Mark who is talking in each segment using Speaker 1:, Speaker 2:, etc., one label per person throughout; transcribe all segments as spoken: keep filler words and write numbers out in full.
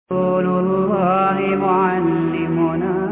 Speaker 1: رسول الله معلمنا.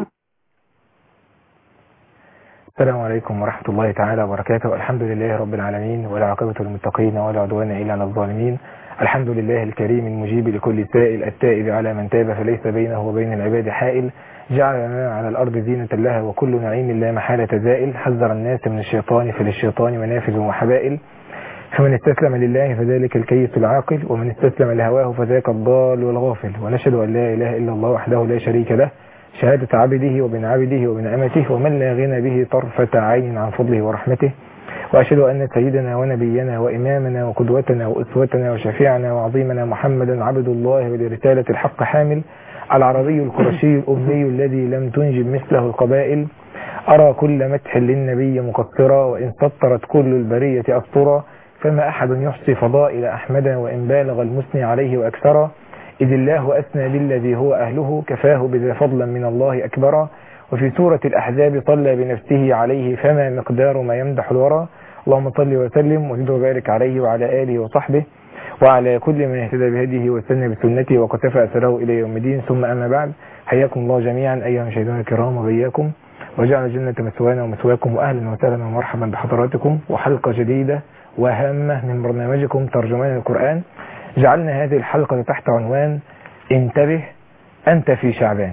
Speaker 2: السلام عليكم ورحمة الله تعالى وبركاته. الحمد لله رب العالمين والعاقبة للمتقين ولا عدوان إلا على الظالمين. الحمد لله الكريم المجيب لكل سائل التائب على من تاب فليس بينه وبين العباد حائل. جعل لنا على الأرض زينة لها وكل نعيم لا محالة زائل. حذر الناس من الشيطان فللشيطان منافذ وحبائل. فمن استسلم لله فذلك الكيس العاقل ومن استسلم لهواه فذاك الضال والغافل. ونشهد أن لا إله إلا الله وحده لا شريك له شهادة عبده وبن عبده وبن أمته ومن لا غنى به طرفة عين عن فضله ورحمته. وأشهد أن سيدنا ونبينا وإمامنا وقدوتنا وأسوتنا وشفيعنا وعظيمنا محمدا عبد الله ولرسالة الحق حامل، العربي القرشي الأمي الذي لم تنجب مثله القبائل. أرى كل مدح للنبي مقصرا وإن سطرت كل البرية أسطرا، فما أحد يحصي فضائل أحمد وإن بالغ المثني عليه وأكثرا. إذ الله أثنى بالذي هو أهله كفاه بذا فضلا من الله أكبرا. وفي سورة الأحزاب صلى بنفسه عليه فما مقدار ما يمدح الورى. اللهم صل وسلم وزد وبارك عليه وعلى آله وصحبه وعلى كل من اهتدى بهديه واستنى بسنته وقتفى أثره إلى يوم الدين. ثم أما بعد، حياكم الله جميعا أيها المشاهدون الكرام وبياكم، وجعل الجنة مثوانا ومثواكم، وأهلا وسهلا ومرحبا بحضراتكم وحلقة جديدة وهامة من برنامجكم ترجمان القرآن. جعلنا هذه الحلقة تحت عنوان انتبه أنت في شعبان.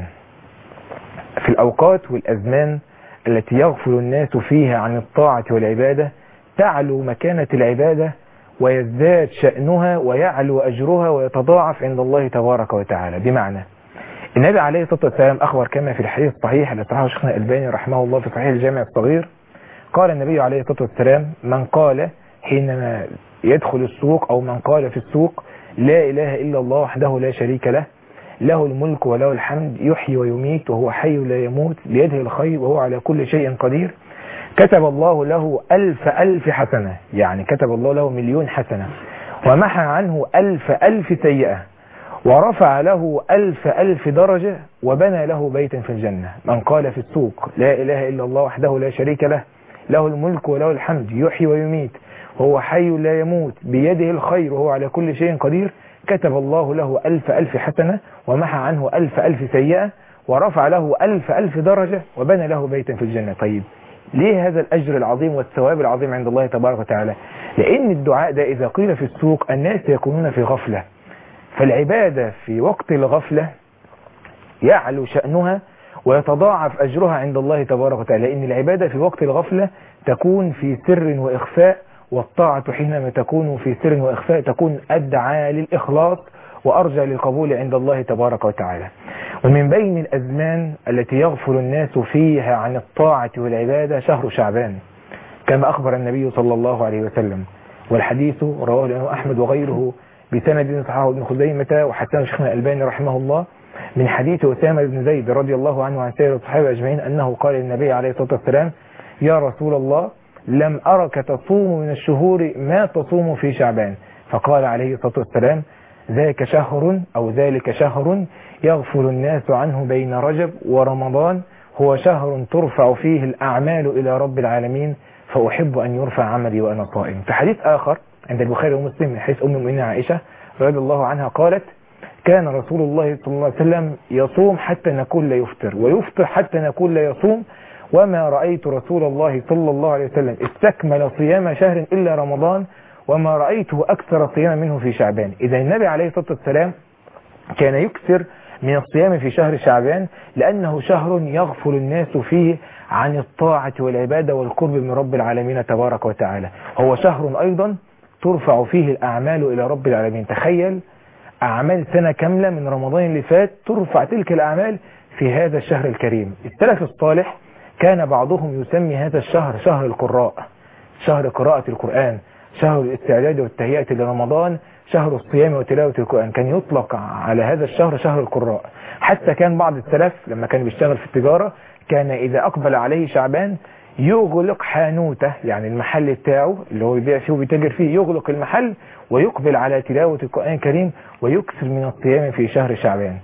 Speaker 2: في الأوقات والأزمان التي يغفل الناس فيها عن الطاعة والعبادة تعلو مكانة العبادة ويزداد شأنها ويعلو أجرها ويتضاعف عند الله تبارك وتعالى. بمعنى النبي عليه الصلاة والسلام أخبر كما في الحديث الصحيح الذي صححه شيخنا الألباني رحمه الله في صحيح الجامع الصغير. قال النبي عليه الصلاة والسلام: من قال حينما يدخل السوق أو من قال في السوق لا إله إلا الله وحده لا شريك له له الملك وله الحمد يحيي ويميت وهو حي لا يموت بيده الخير وهو على كل شيء قدير، كتب الله له ألف ألف حسنة، يعني كتب الله له مليون حسنة، ومحى عنه ألف ألف سيئة، ورفع له ألف ألف درجة، وبنى له بيتا في الجنة. من قال في السوق لا إله إلا الله وحده لا شريك له له الملك وله الحمد يحيي ويميت وهو حي لا يموت بيده الخير وهو على كل شيء قدير، كتب الله له ألف ألف حسنة، ومحى عنه ألف ألف سيئة، ورفع له ألف ألف درجة، وبنى له بيتا في الجنة. طيب ليه هذا الأجر العظيم والثواب العظيم عند الله تبارك وتعالى؟ لأن الدعاء ده إذا قيل في السوق الناس يكونون في غفلة، فالعبادة في وقت الغفلة يعلو شأنها ويتضاعف أجرها عند الله تبارك وتعالى، لأن العبادة في وقت الغفلة تكون في سر وإخفاء، والطاعة حينما تكون في سر وإخفاء تكون أدعى للإخلاص وأرجى للقبول عند الله تبارك وتعالى. ومن بين الأزمان التي يغفل الناس فيها عن الطاعة والعبادة شهر شعبان، كما أخبر النبي صلى الله عليه وسلم، والحديث رواه الإمام أحمد وغيره بسند صححه ابن خزيمة وحسنه شيخنا الألباني رحمه الله من حديث أسامة بن زيد رضي الله عنه عن سائر الصحابة أجمعين أنه قال للنبي عليه الصلاة والسلام: يا رسول الله لم أرك تصوم من الشهور ما تصوم في شعبان. فقال عليه الصلاة والسلام: ذاك شهر أو ذلك شهر يغفل الناس عنه بين رجب ورمضان، هو شهر ترفع فيه الأعمال إلى رب العالمين، فأحب أن يرفع عملي وأنا صائم. في حديث آخر عند البخاري ومسلم من حديث أم المؤمنين عائشة رضي الله عنها قالت: كان رسول الله صلى الله عليه وسلم يصوم حتى نقول لا يفطر، ويفطر حتى نقول لا يصوم، وما رأيت رسول الله صلى الله عليه وسلم استكمل صيام شهر إلا رمضان، وما رأيته أكثر صياما منه في شعبان. إذا النبي عليه الصلاة والسلام كان يكثر من الصيام في شهر شعبان لأنه شهر يغفل الناس فيه عن الطاعة والعبادة والقرب من رب العالمين تبارك وتعالى. هو شهر أيضا ترفع فيه الأعمال إلى رب العالمين. تخيل أعمال سنة كاملة من رمضان اللي فات ترفع تلك الأعمال في هذا الشهر الكريم. السلف الصالح كان بعضهم يسمي هذا الشهر شهر القراء، شهر قراءة القرآن، شهر الاستعداد والتهيئة لرمضان، شهر الصيام وتلاوة القرآن. كان يطلق على هذا الشهر شهر القراء. حتى كان بعض السلف لما كان بيشتغل في التجارة كان إذا أقبل عليه شعبان يغلق حانوته، يعني المحل بتاعه اللي هو بيبيع فيه وبيتاجر فيه، يغلق المحل ويقبل على تلاوة القرآن الكريم ويكثر من الصيام في شهر شعبان.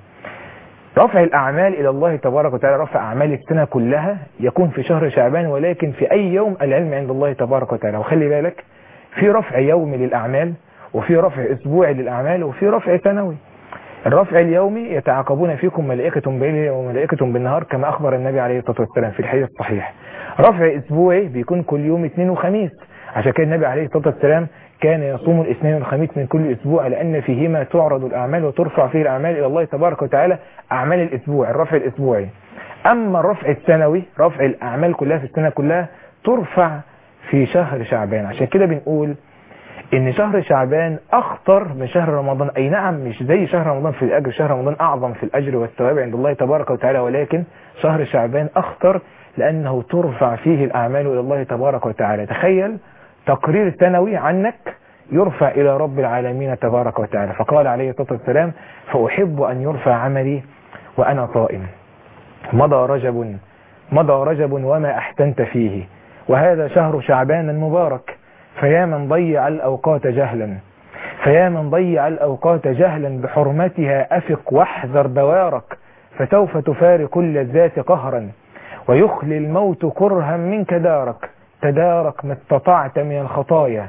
Speaker 2: رفع الأعمال إلى الله تبارك وتعالى، رفع أعمال السنة كلها يكون في شهر شعبان، ولكن في أي يوم العلم عند الله تبارك وتعالى. وخلي بالك في رفع يومي للأعمال، وفي رفع أسبوعي للأعمال، وفي رفع سنوي. الرفع اليومي يتعاقبون فيكم ملائكة بالليل وملائكة بالنهار كما أخبر النبي عليه الصلاة والسلام في الحديث الصحيح. رفع أسبوعي بيكون كل يوم اثنين وخميس، عشان كده النبي عليه الصلاة والسلام كان يصوم الاثنين والخميس من كل أسبوع، لأن فيهما تعرض الأعمال وترفع فيه الأعمال إلى الله تبارك وتعالى، أعمال الأسبوع الرفع الأسبوعي. أما الرفع السنوي رفع الأعمال كلها في السنة كلها ترفع في شهر شعبان. عشان كده بنقول ان شهر شعبان اخطر من شهر رمضان. اي نعم مش زي شهر رمضان في الاجر، شهر رمضان اعظم في الاجر والثواب عند الله تبارك وتعالى، ولكن شهر شعبان اخطر لانه ترفع فيه الاعمال الى الله تبارك وتعالى. تخيل تقرير سنوي عنك يرفع الى رب العالمين تبارك وتعالى، فقال عليه الصلاة والسلام فاحب ان يرفع عملي وانا صائم. مضى رجب مضى رجب وما احسنت فيه، وهذا شهر شعبان المبارك، فيا من ضيع الأوقات جهلا فيا من ضيع الأوقات جهلا بحرمتها أفق واحذر دوارك، فسوف تفارق اللذات قهرا ويخلي الموت كرها منك دارك. تدارك ما استطعت من الخطايا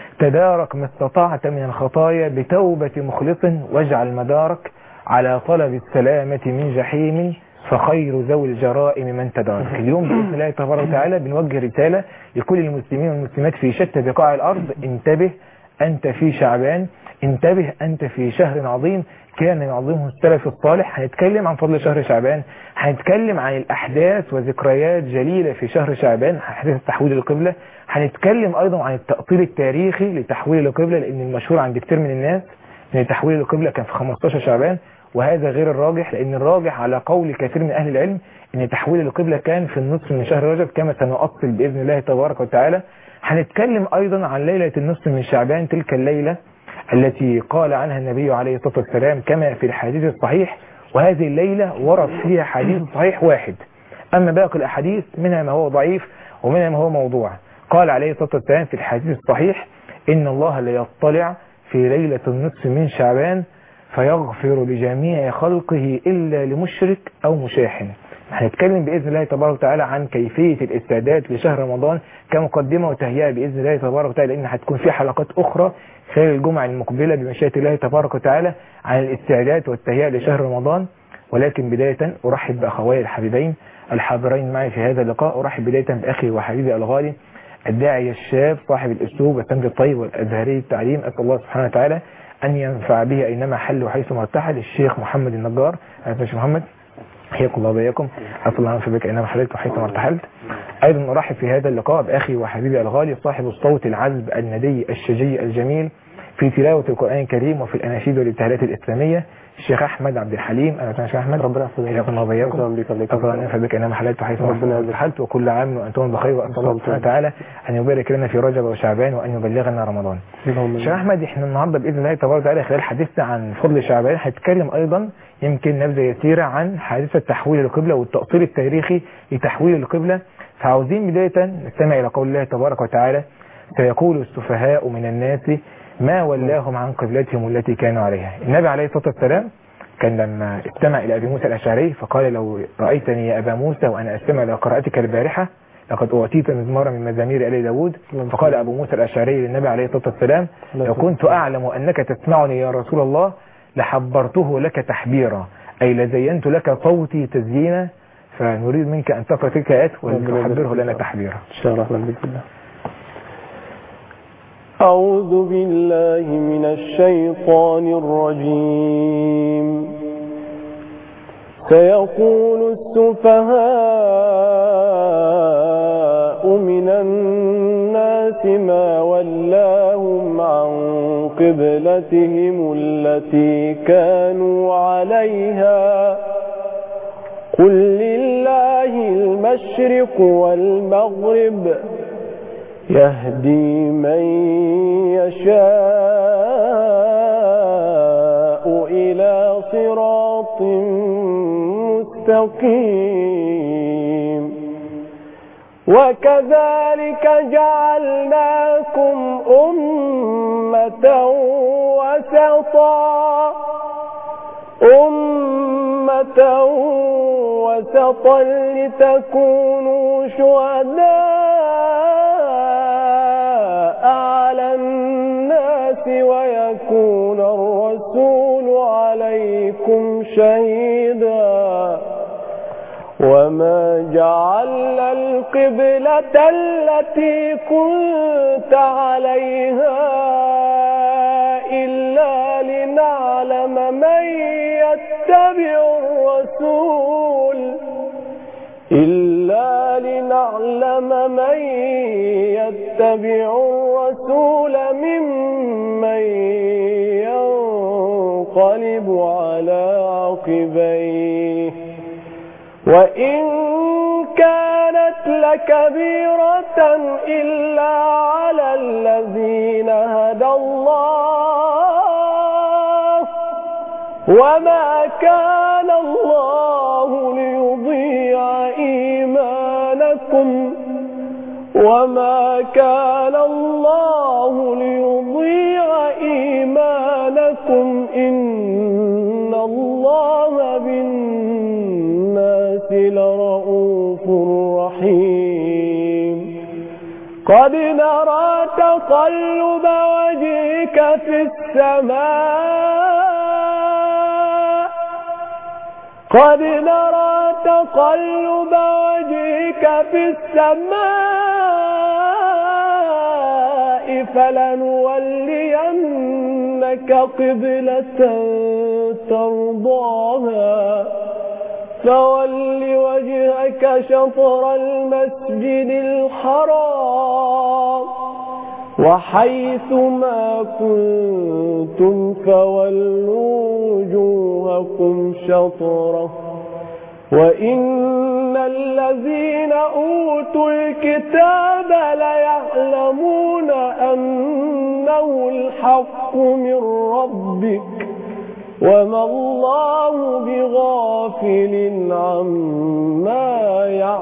Speaker 2: تدارك ما استطعت من الخطايا بتوبة مخلص، واجعل مدارك على طلب السلامة من جحيم، فخير ذوي الجرائم من تدارك. اليوم بإذن الله تبارك وتعالى بنوجه رسالة لكل المسلمين والمسلمات في شتى بقاع الأرض: انتبه أنت في شعبان، انتبه أنت في شهر عظيم كان يعظمه السلف الصالح. هنتكلم عن فضل شهر شعبان، هنتكلم عن الأحداث وذكريات جليلة في شهر شعبان، أحداث تحويل القبلة. هنتكلم أيضا عن التأطير التاريخي لتحويل القبلة، لأن المشهور عند كتير من الناس أن تحويل القبلة كان في خمستاشر شعبان، وهذا غير الراجح، لأن الراجح على قول كثير من أهل العلم أن تحويل القبلة كان في النصف من شهر رجب كما سنؤصل بإذن الله تبارك وتعالى. هنتكلم أيضا عن ليلة النصف من شعبان، تلك الليلة التي قال عنها النبي عليه الصلاة والسلام كما في الحديث الصحيح، وهذه الليلة ورد فيها حديث صحيح واحد، أما باقي الأحاديث منها ما هو ضعيف ومنها ما هو موضوع. قال عليه الصلاة والسلام في الحديث الصحيح: إن الله لا يطلع في ليلة النصف من شعبان فيغفر لجميع خلقه إلا لمشرك أو مشاحن. هنتكلم بإذن الله تبارك وتعالى عن كيفية الاستعداد لشهر رمضان كمقدمة وتهيئة بإذن الله تبارك وتعالى، لأن هتكون في حلقات أخرى خلال الجمعة المقبلة بمشيئة الله تبارك وتعالى عن الاستعداد والتهيئة لشهر رمضان. ولكن بداية أرحب بأخوي الحبيبين الحاضرين معي في هذا اللقاء. أرحب بداية بأخي وحبيبي الغالي الداعي الشاب صاحب الأسلوب والسمت الطيب والأزهري التعليم، أسأل الله سبحانه وتعالى أن ينفع به أينما حل وحيثما ارتحل، الشيخ محمد النجار. أهلا وسهلا محمد، حياكم الله وبياكم، أسأل الله أن ينفع بك أينما حللت وحيثما ارتحلت. أيضا أرحب في هذا اللقاء بأخي وحبيبي الغالي صاحب الصوت العذب الندي الشجي الجميل في تلاوة القرآن الكريم وفي الأناشيد والابتهالات الإسلامية، الشيخ أحمد عبد الحليم. أنا شيخ أحمد، ربنا يحفظك، حياكم الله وبياكم، أسأل الله أن ينفع بك أينما حللت وحيثما ارتحلت، وكل عام وأنتم بخير، وأسأل الله سبحانه وتعالى أن يبارك لنا في رجب وشعبان وأن يبلغنا رمضان. شيخ أحمد، إحنا النهارده بإذن الله تبارك وتعالى خلال حديثنا عن فضل شعبان هنتكلم أيضا يمكن نبذة يسيرة عن حادثة تحويل القبلة والتأصيل التاريخي لتحويل القبلة. فعاوزين بداية نستمع إلى قول الله تبارك وتعالى: سيقول السفهاء من الناس ما ولاهم عن قبلتهم التي كانوا عليها. النبي عليه الصلاة والسلام كان لما استمع إلى أبي موسى الأشعري فقال: لو رأيتني يا أبا موسى وأنا أستمع إلى قراءتك البارحة لقد أعطيت مزمارا من مزامير آل داود. فقال أبو موسى الأشعري للنبي عليه الصلاة والسلام: لو كنت أعلم أنك تسمعني يا رسول الله لحبرته لك تحبيرا، أي لزينت لك صوتي تزيينا. فنريد منك أن تقرأ تلك الآيات وتحبره لنا تحبيرا إن شاء الله. بسم الله.
Speaker 3: أعوذ بالله من الشيطان الرجيم. سيقول السفهاء من الناس ما ولاهم عن قبلتهم التي كانوا عليها قل لله المشرق والمغرب يهدي من يشاء إلى صراط مستقيم. وكذلك جعلناكم أمة وسطا أمة وسطا لتكونوا شهداء على الناس ويكون الرسول عليكم عليكم شهيدا وما جعلنا القبلة التي كنت عليها إلا لنعلم من يتبع الرسول إلا لنعلم من يتبع الرسول ممن ينقلب على عقبيه وإن كانت لكبيرة إلا على الذين هدى الله وما كان الله ليضيع إيمانكم وما كان الله ليضيع إيمانكم إن الله بالناس لرؤوف رحيم قد نرى تقلب وجهك في السماء قد نرى تقلب وجهك في السماء فلنولينك قبلة ترضاها فول وجهك شطر المسجد الحرام وحيث ما كنتم فولوا وجوهكم شطره وإن الذين أوتوا الكتاب ليعلمون أنه الحق من ربك وما الله بغافل عما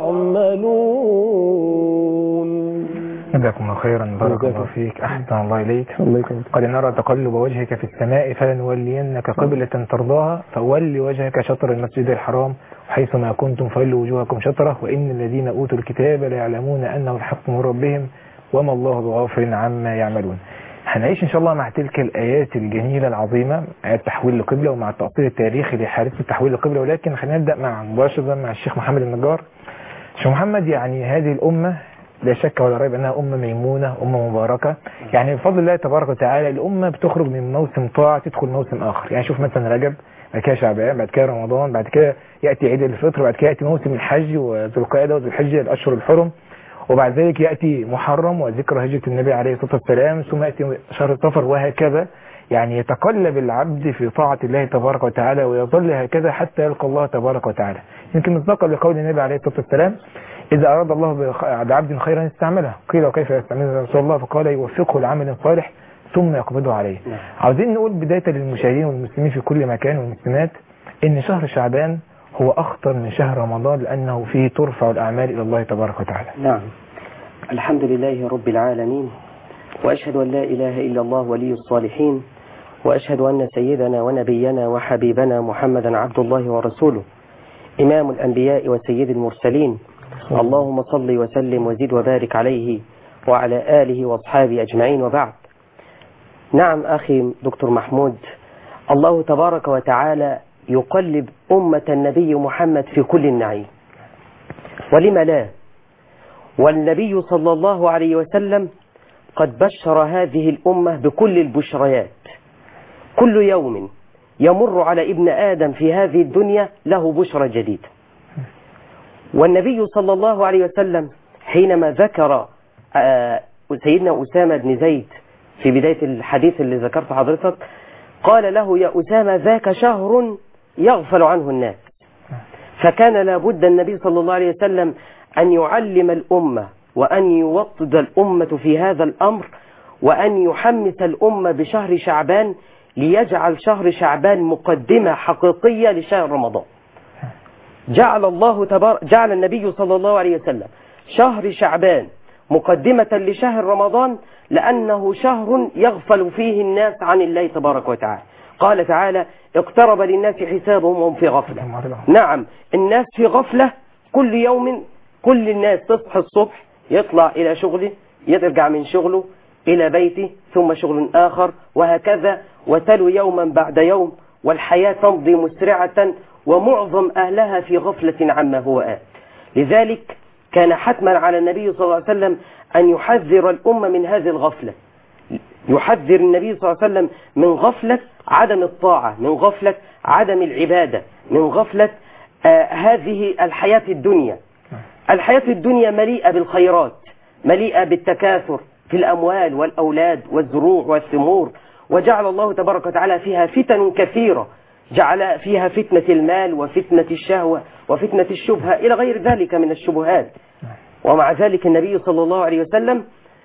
Speaker 3: يعملون.
Speaker 2: جزاكم الله خيرا، بارك الله فيك، أحسن الله إليك. قد نرى تقلب وجهك في السماء فلنولينك قبلة ترضاها فول وجهك شطر المسجد الحرام حيث ما كنتم فولوا وجوهكم شطره وإن الذين أوتوا الكتاب ليعلمون أنه الحق من ربهم وما الله بغافل عما يعملون. هنعيش إن شاء الله مع تلك الآيات الجميلة العظيمة، آيات تحويل القبلة ومع التأصيل التاريخي لحادثة تحويل القبلة، ولكن خلينا نبدأ مع مباشرة مع الشيخ محمد النجار. الشيخ محمد، يعني هذه الأمة لا شك ولا ريب أنها أمة ميمونة، أمة مباركة، يعني بفضل الله تبارك وتعالى الأمة بتخرج من موسم طاعة تدخل موسم آخر. يعني شوف مثلا رجب، بعد كده شعبان، بعد كده رمضان، بعد كده يأتي عيد الفطر، بعد كده يأتي موسم الحج وذو القعدة وذو الحجة الأشهر الحرم، وبعد ذلك يأتي محرم وذكر هجرة النبي عليه الصلاة والسلام، ثم يأتي شهر صفر، وهكذا. يعني يتقلب العبد في طاعة الله تبارك وتعالى ويظل هكذا حتى يلقى الله تبارك وتعالى. يمكن مصداقا لقول النبي عليه الصلاة والسلام: إذا أراد الله بعبد خيرا استعمله. قيل: وكيف يستعمله يا رسول الله؟ فقال: يوفقه لعمل صالح ثم يقبضه عليه. عاوزين نقول بداية للمشاهدين والمسلمين في كل مكان والمسلمات إن شهر شعبان هو أخطر من شهر رمضان لأنه فيه ترفع الأعمال إلى الله تبارك وتعالى.
Speaker 4: نعم، الحمد لله رب العالمين، وأشهد أن لا إله إلا الله ولي الصالحين، وأشهد أن سيدنا ونبينا وحبيبنا محمدا عبد الله ورسوله، إمام الأنبياء وسيد المرسلين. اللهم صل وسلم وزد وبارك عليه وعلى آله وأصحابه أجمعين، وبعد. نعم أخي دكتور محمود، الله تبارك وتعالى يقلب أمة النبي محمد في كل النعيم، ولم لا؟ والنبي صلى الله عليه وسلم قد بشر هذه الأمة بكل البشريات. كل يوم يمر على ابن آدم في هذه الدنيا له بشرى جديدة. والنبي صلى الله عليه وسلم حينما ذكر سيدنا أسامة بن زيد في بداية الحديث اللي ذكرت حضرتك، قال له: يا أسامة ذاك شهر يغفل عنه الناس. فكان لابد النبي صلى الله عليه وسلم أن يعلم الأمة وأن يوطد الأمة في هذا الأمر، وأن يحمس الأمة بشهر شعبان ليجعل شهر شعبان مقدمة حقيقية لشهر رمضان. جعل الله تبارك جعل النبي صلى الله عليه وسلم شهر شعبان مقدمة لشهر رمضان لأنه شهر يغفل فيه الناس عن الله تبارك وتعالى. قال تعالى: اقترب للناس حسابهم وهم في غفلة. نعم، الناس في غفلة. كل يوم كل الناس تصحى الصبح، يطلع إلى شغله، يرجع من شغله إلى بيته، ثم شغل آخر، وهكذا، وتلو يوما بعد يوم، والحياة تمضي مسرعة ومعظم أهلها في غفلة عما هو آت. لذلك كان حتما على النبي صلى الله عليه وسلم أن يحذر الأمة من هذه الغفلة. يحذر النبي صلى الله عليه وسلم من غفلة عدم الطاعة، من غفلة عدم العبادة، من غفلة آه هذه الحياة الدنيا. الحياة الدنيا مليئة بالخيرات، مليئة بالتكاثر في الأموال والأولاد والزروع والثمور، وجعل الله تبارك وتعالى فيها فتن كثيرة، جعل فيها فتنة المال وفتنة الشهوة وفتنة الشبهة إلى غير ذلك من الشبهات. ومع ذلك النبي صلى الله عليه وسلم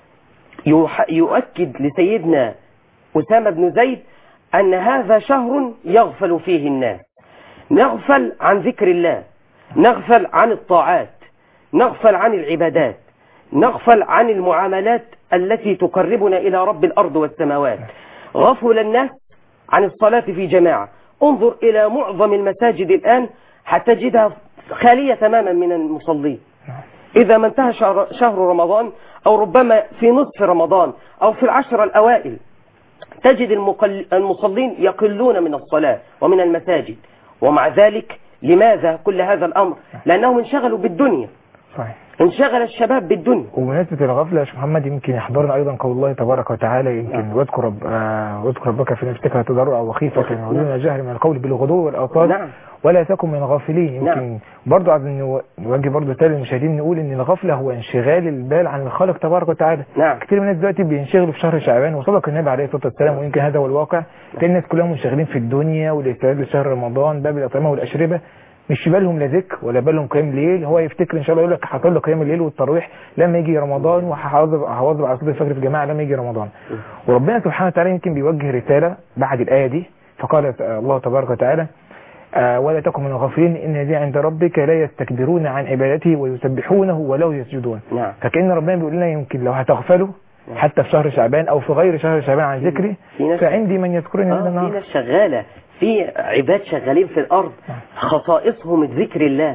Speaker 4: يؤكد لسيدنا أسامة بن زيد أن هذا شهر يغفل فيه الناس، نغفل عن ذكر الله، نغفل عن الطاعات، نغفل عن العبادات، نغفل عن المعاملات التي تقربنا إلى رب الأرض والسماوات. غفل الناس عن الصلاة في جماعة. انظر إلى معظم المساجد الآن حتى تجدها خالية تماما من المصلين. إذا ما انتهى شهر, شهر رمضان أو ربما في نصف رمضان أو في العشر الأوائل تجد المصلين يقلون من الصلاة ومن المساجد. ومع ذلك لماذا كل هذا الأمر؟ لأنهم انشغلوا بالدنيا. صحيح. انشغل الشباب بالدنيا.
Speaker 2: وبمناسبة الغفلة يا شيخ محمد يمكن يحضرنا أيضا قول الله تبارك وتعالى يمكن واذكر رب آه واذكر ربك في نفسك تضرعا وخيفة ودون الجهر من القول بالغدو والآصال. نعم. ولا تكن من غافلين. يمكن نعم. برضه عايزين نوجه برضه تاني للمشاهدين نقول ان الغفلة هو انشغال البال عن الخالق تبارك وتعالى. نعم. كتير من الناس دلوقتي بينشغلوا في شهر شعبان وصدق النبي عليه الصلاة والسلام ويمكن هذا هو الواقع. تلاقي الناس كلها منشغلين في الدنيا والاستعداد لشهر رمضان باب الأطعمة والأشربة، مش بالهم لا ذكر ولا بالهم قيام الليل. هو يفتكر ان شاء الله يقول لك حصل له قيام الليل والتراويح لما يجي رمضان وهحافظ هواظب على صلاه الفجر في الجماعه لما يجي رمضان. وربنا سبحانه وتعالى يمكن بيوجه رساله بعد الايه دي فقال الله تبارك وتعالى آه ولا تكن من الغافلين ان الذين عند ربك لا يستكبرون عن عبادته ويسبحونه وله يسجدون. نعم. فكأن ربنا بيقول لنا يمكن لو هتغفلوا حتى في شهر شعبان او في غير شهر شعبان عن ذكري فعندي من يذكرني هذا النهار.
Speaker 4: في ناس شغاله، في عباد شغالين في الأرض خصائصهم ذكر الله،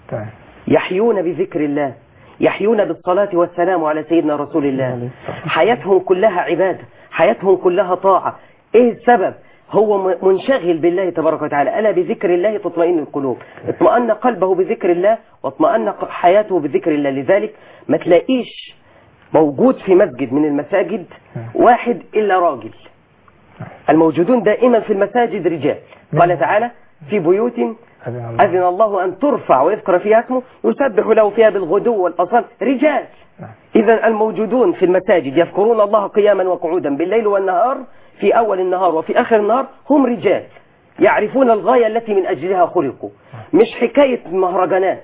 Speaker 4: يحيون بذكر الله، يحيون بالصلاة والسلام على سيدنا رسول الله، حياتهم كلها عبادة، حياتهم كلها طاعة. ايه السبب؟ هو منشغل بالله تبارك وتعالى. ألا بذكر الله تطمئن القلوب. اطمأن قلبه بذكر الله واطمأن حياته بذكر الله. لذلك ما تلاقيش موجود في مسجد من المساجد واحد إلا راجل. الموجودون دائما في المساجد رجال. قال تعالى في بيوت أذن الله أن ترفع ويذكر فيها اسمه يسبح له فيها بالغدو والأصال رجال. إذا الموجودون في المساجد يذكرون الله قياما وقعودا بالليل والنهار، في أول النهار وفي آخر النهار هم رجال يعرفون الغاية التي من أجلها خلقوا. مش حكاية مهرجانات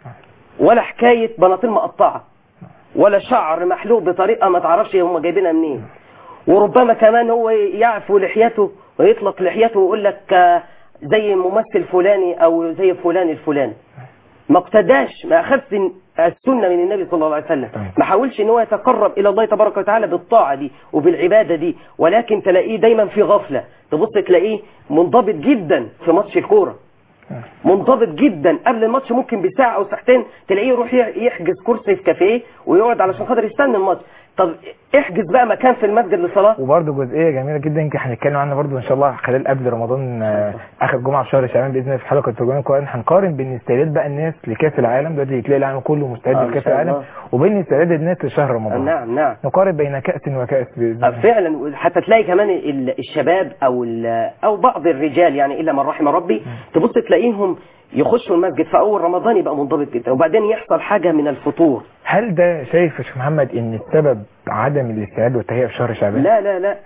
Speaker 4: ولا حكاية بناطيل مقطعة ولا شعر محلوق بطريقة ما تعرفش هم جايبينها منين. وربما كمان هو يعفو لحيته ويطلق لحيته ويقول لك زي ممثل فلاني أو زي فلان الفلاني. ما اقتداش، ما أخذت السنة من النبي صلى الله عليه وسلم، ما حاولش ان هو يتقرب إلى الله تبارك وتعالى بالطاعة دي وبالعبادة دي، ولكن تلاقيه دايما في غفلة. تبص تلاقيه منضبط جدا في ماتش الكورة، منضبط جدا قبل الماتش ممكن بساعة أو ساعتين تلاقيه يروح يحجز كرسي في كافيه ويقعد علشان خاطر يستنى الماتش. طب احجز بقى مكان في المسجد للصلاة.
Speaker 2: وبرده جزئيه جميله جدا يمكن هنتكلم عنها برده ان شاء الله خلال قبل رمضان اخر جمعه في شهر شعبان باذن الله في حلقه ترجمان القران. هنقارن بين استعداد بقى الناس لكاس العالم دلوقتي تلاقي العالم كله مستعد آه لكاس العالم وبين استعداد الناس لشهر رمضان.
Speaker 4: نعم نعم.
Speaker 2: نقارن بين كاس وكاس
Speaker 4: آه فعلا. حتى تلاقي كمان الشباب او او بعض الرجال يعني الا من رحم ربي تبص تلاقيهم يخشوا المسجد في اول رمضان يبقى منضبط جدا وبعدين يحصل حاجه من الفطور.
Speaker 2: هل ده شايف يا شيخ محمد ان السبب عدم الاستعداد والتهيئه في شهر شعبان؟
Speaker 4: لا لا لا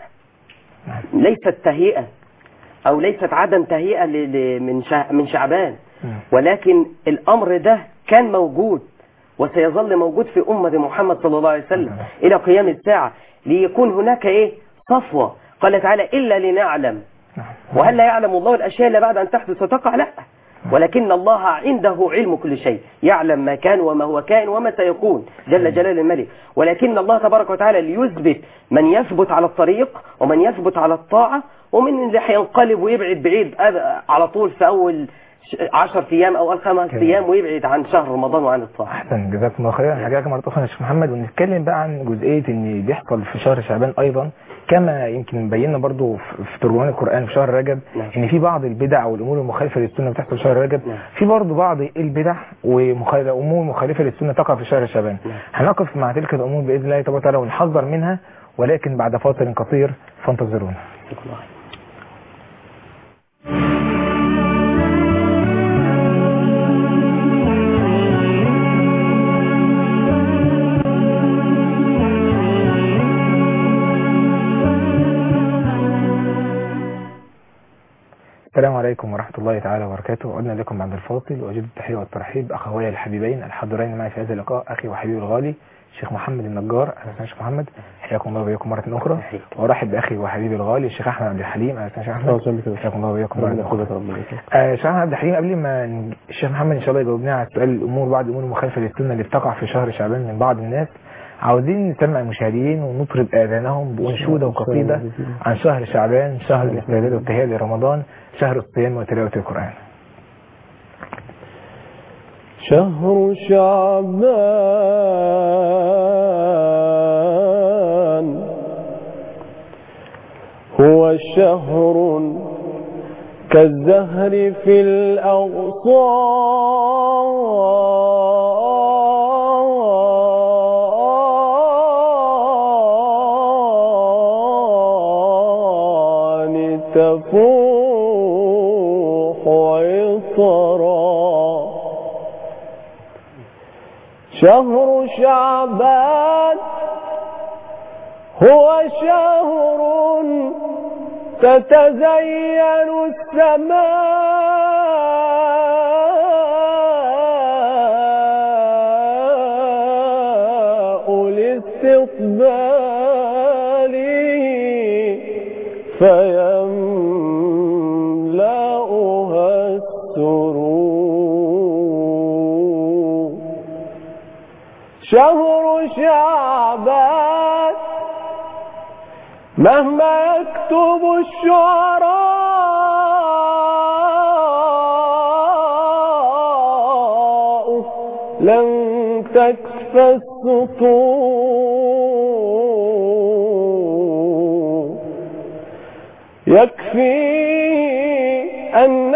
Speaker 4: ليست تهيئه او ليست عدم تهيئه من من شعبان، ولكن الامر ده كان موجود وسيظل موجود في امه محمد صلى الله عليه وسلم الى قيام الساعه ليكون هناك ايه صفوه. قال تعالى الا لنعلم. وهل لا يعلم الله الاشياء الا بعد ان تحدث وتقع؟ لا، ولكن الله عنده علم كل شيء، يعلم ما كان وما هو كائن وما سيكون جل جلال الملك. ولكن الله تبارك وتعالى ليثبت من يثبت على الطريق ومن يثبت على الطاعة ومن اللي هينقلب ويبعد بعيد على طول في أول عشر ايام او خمس ايام ويبعد عن شهر رمضان وعن الصائم.
Speaker 2: احسن، جزاكم الله خيرا. هرجعك مره اخرى يا شيخ محمد ونتكلم بقى عن جزئيه ان بيحصل في شهر شعبان ايضا كما يمكن بينا برضو في ترجمان القران في شهر رجب. نعم. ان في بعض البدع والامور المخالفه للسنه بتحصل في شهر رجب. نعم. في برضو بعض البدع وامور مخالفه للسنه تقع في شهر شعبان. نعم. هنقف مع تلك الامور باذن الله تبارك وتعالى ونحذر منها، ولكن بعد فاصل قصير فانتظرونا. السلام عليكم ورحمة الله تعالى وبركاته. عدنا لكم بعد الفاصل، وأجد التحية والترحيب أخوي الحبيبين الحاضرين معي في هذا اللقاء، أخي وحبيبي الغالي الشيخ محمد النجار. أهلا وسهلا شيخ محمد، حياكم الله وبياكم مرة أخرى. وأرحب بأخي وحبيبي الغالي الشيخ أحمد عبد الحليم. أهلا وسهلا شيخ أحمد، حياكم الله وبياكم مرة أخرى. شيخ أحمد عبد الحليم، قبل ما الشيخ محمد إن شاء الله يجاوبنا على سؤال الأمور بعض الأمور المخالفة للسنة اللي بتقع في شهر شعبان من بعض الناس، عاوزين نسمع المشاهدين ونطرب آذانهم بأنشودة وقصيدة عن شهر شعبان، شهر الاستعداد والتهيئة لرمضان، شهر الصيام وتلاوة القرآن.
Speaker 3: شهر شعبان هو شهر كالزهر في الأغصان تفوح عطرا. شهر شعبان هو شهر تتزين السماء لاستقباله فيملأها السرور. شهر شعبان مهما يكتب الشعراء لن تكفى السطور. يكفي أن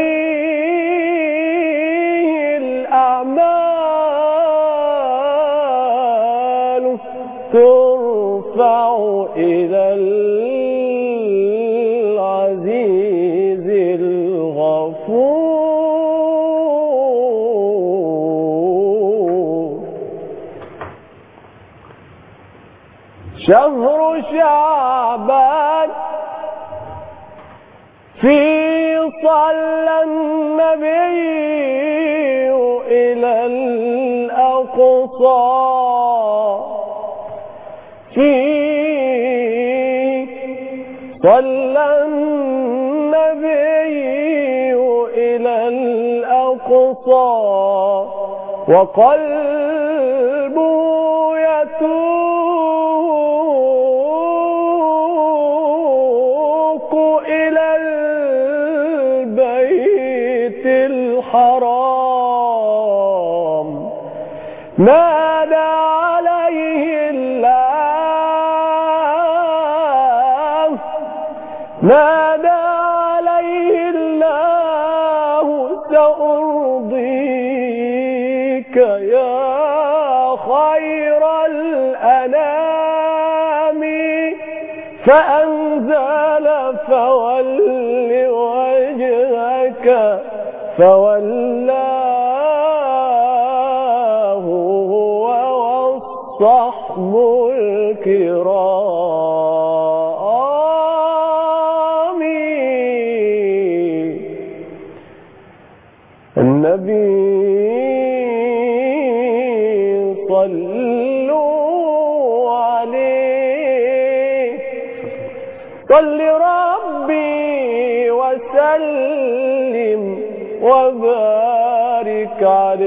Speaker 3: فيه الأعمال ترفع إلى العزيز الغفور. شهر شعبان في صلى النبي إلى الأقصى، في صلى النبي إلى الأقصى وقلبه يتوق إلى البيت الحرام. نادى عليه الله، نادى عليه الله سأرضيك يا خير الأنام، فأنزل فول وجهك فولاه هو والصحب الكرام. النبي صلوا عليه، صل ربي وسلم وبارك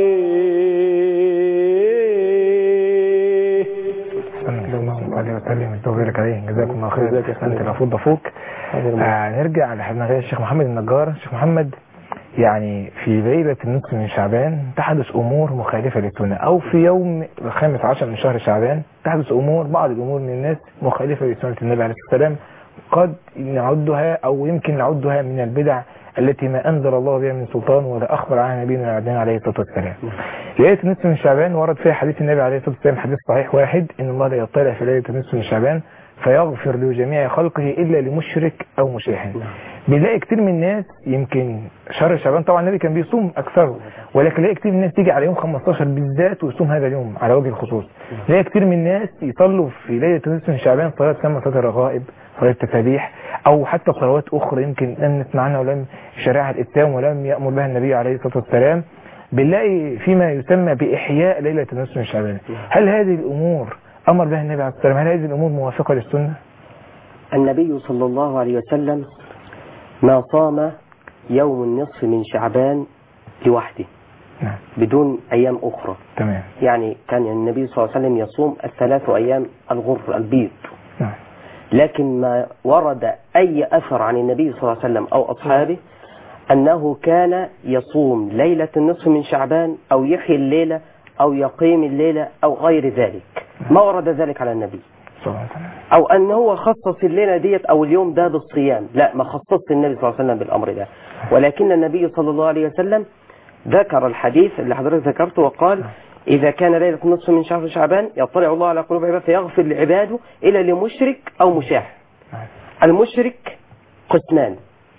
Speaker 3: عليه.
Speaker 2: اللهم صل وسلم وبارك عليه. جزاكم الله خير. انت المفروض ضفوك. آه نرجع لحبنا غير الشيخ محمد النجار. الشيخ محمد، يعني في ليلة النصف من شعبان تحدث أمور مخالفة للسنة، أو في يوم الخامس عشر من شهر شعبان تحدث أمور بعض الأمور من الناس مخالفة لسنة النبي عليه الصلاة والسلام، قد نعدها أو يمكن نعدها من البدع التي ما أنزل الله بها من سلطان ولا أخبر عنها نبينا العدنان عليه الصلاة والسلام. ليلة النصف من شعبان ورد فيها حديث النبي عليه الصلاة والسلام، حديث صحيح واحد، إن الله لا يطلع في ليلة النصف من شعبان فيغفر لجميع خلقه إلا لمشرك أو مشاحن. بنلاقي كتير من الناس، يمكن شهر شعبان طبعا النبي كان بيصوم أكثره، ولكن لاقي كتير من الناس تيجي على يوم خمستاشر بالذات ويصوم هذا اليوم على وجه الخصوص. لاقي كتير من الناس يصلوا في ليلة النصف من شعبان صلاة سمى صلاة الرغائب، صلاة التسابيح، أو حتى صلوات أخرى يمكن لم نسمع عنها ولم شرعها الإسلام ولم يأمر بها النبي عليه الصلاة والسلام. بنلاقي فيما يسمى بإحياء ليلة النصف من شعبان. هل هذه الأمور أمر بها النبي عليه الصلاة والسلام؟ هل هذه الأمور موافقة للسنة؟
Speaker 4: النبي صلى الله عليه وسلم ما صام يوم النصف من شعبان لوحده،
Speaker 2: نعم.
Speaker 4: بدون أيام أخرى.
Speaker 2: تمام.
Speaker 4: يعني كان النبي صلى الله عليه وسلم يصوم الثلاث أيام الغر البيض.
Speaker 2: نعم.
Speaker 4: لكن ما ورد أي أثر عن النبي صلى الله عليه وسلم أو أصحابه أنه كان يصوم ليلة النصف من شعبان أو يحيي الليلة أو يقيم الليلة أو غير ذلك، ما ورد ذلك على النبي
Speaker 2: صلى الله عليه وسلم.
Speaker 4: أو أنه هو خصص الليلة ديت أو اليوم ده بالصيام، لا، ما خصص النبي صلى الله عليه وسلم بالأمر ده. ولكن النبي صلى الله عليه وسلم ذكر الحديث اللي حضرتك ذكرته وقال إذا كان ليلة النصف من شهر شعبان يطلع الله على قلوب عباده فيغفر لعباده إلا لمشرك أو مشاح. المشرك قسمان،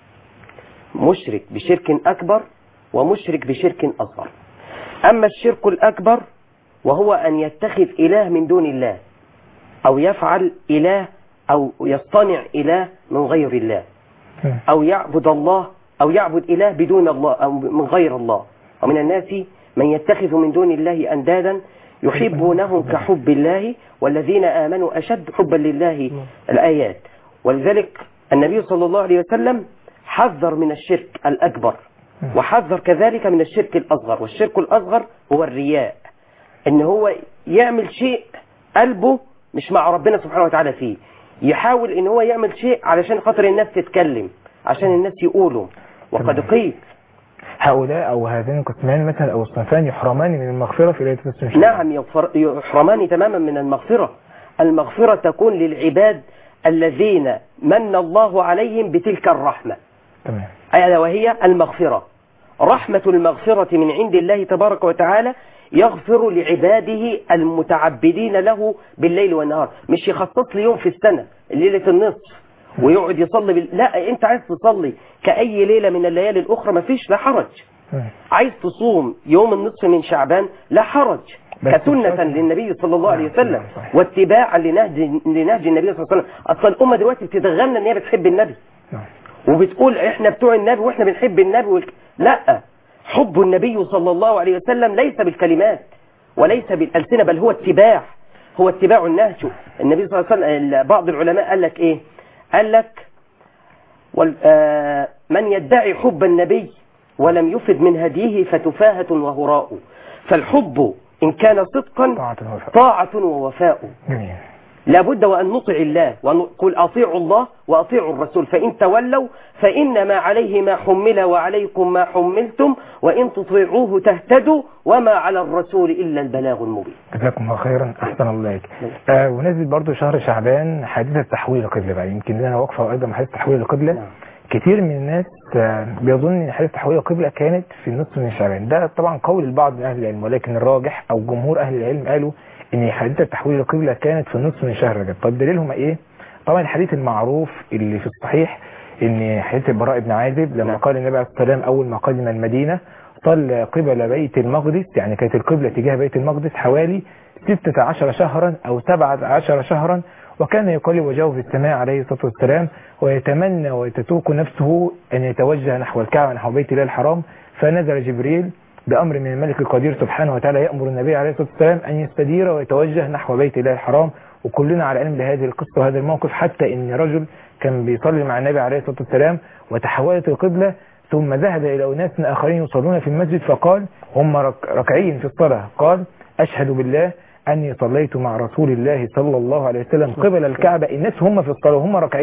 Speaker 4: مشرك بشرك أكبر ومشرك بشرك أصغر. أما الشرك الأكبر وهو أن يتخذ إله من دون الله أو يفعل إله أو يصطنع إله من غير الله أو يعبد الله أو يعبد إله بدون الله أو من غير الله. ومن الناس من يتخذ من دون الله أندادا يحبونهم كحب الله والذين آمنوا أشد حبا لله، الآيات. ولذلك النبي صلى الله عليه وسلم حذر من الشرك الأكبر وحذر كذلك من الشرك الأصغر. والشرك الأصغر هو الرياء، إن هو يعمل شيء قلبه مش مع ربنا سبحانه وتعالى فيه، يحاول إن هو يعمل شيء علشان خاطر الناس تتكلم، عشان الناس يقولوا. وقد قيل
Speaker 2: هؤلاء أو هذين القسمان مثلا أو الصنفان يحرمان من المغفرة في ليلة النصف من شعبان.
Speaker 4: نعم، يحرمان تماما من المغفرة. المغفرة تكون للعباد الذين من الله عليهم بتلك الرحمة.
Speaker 2: تمام.
Speaker 4: ألا وهي المغفرة، رحمة المغفرة من عند الله تبارك وتعالى، يغفر لعباده المتعبدين له بالليل والنهار. مش يخصص لي يوم في السنة ليلة النصف ويقعد يصلي بال... لا، انت عايز تصلي كأي ليلة من الليالي الأخرى ما فيش، لا حرج. عايز تصوم يوم النصف من شعبان لا حرج، كسنة للنبي صلى الله عليه وسلم واتباعا لنهج لنهج النبي صلى الله عليه وسلم. اصلا الأمة دلوقتي بتتغنى ان هي بتحب النبي وبتقول احنا بتوع النبي واحنا بنحب النبي والك... لا، حب النبي صلى الله عليه وسلم ليس بالكلمات وليس بالألسنة، بل هو اتباع، هو اتباع النهج. النبي صلى الله عليه وسلم بعض العلماء قال لك ايه؟ قال لك من يدعي حب النبي ولم يفد من هديه فتفاهة وهراء. فالحب إن كان صدقا طاعة ووفاء. لابد وأن نطع الله ونقول أطيعوا الله وأطيعوا الرسول، فإن تولوا فإنما عليه ما حمل وعليكم ما حملتم وإن تطيعوه تهتدوا وما على الرسول إلا البلاغ المبين.
Speaker 2: جزاكم الله خيرا، أحسن الله إليك. آه ونزل برضو شهر شعبان حادثة تحويل القبلة بقى، يمكن لنا وقفة أيضا مع حادثة تحويل القبلة. نعم. كتير من الناس آه بيظن ان حادثة تحويل القبلة كانت في النصف من شعبان، ده طبعا قول البعض من أهل العلم، ولكن الراجح أو جمهور أهل العلم قالوا ان حادثة تحويل القبلة كانت في النصف من شهر رجب. طب دليلهم ايه؟ طبعا الحديث المعروف اللي في الصحيح ان حديث البراء بن عازب لما قال النبي عليه الصلاة والسلام اول ما قدم المدينة صلى قبل بيت المقدس، يعني كانت القبلة تجاه بيت المقدس حوالي ستة عشر شهرا او سبعة عشر شهرا، وكان يقلب وجهه في السماء عليه الصلاة والسلام ويتمنى ويتتوق نفسه ان يتوجه نحو الكعبة نحو بيت الله الحرام. فنزل جبريل بأمر من الملك القدير سبحانه وتعالى يأمر النبي عليه الصلاة والسلام أن يستدير ويتوجه نحو بيت الله الحرام. وكلنا على علم بهذه القصة وهذا الموقف، حتى إن رجل كان بيصلي مع النبي عليه الصلاة والسلام وتحولت القبلة ثم ذهب إلى أناس آخرين يصلون في المسجد فقال هم ركعين في الصلاة، قال أشهد بالله أني صليت مع رسول الله صلى الله عليه وسلم قبل الكعبة، الناس هم في الصلاة وهم ركعين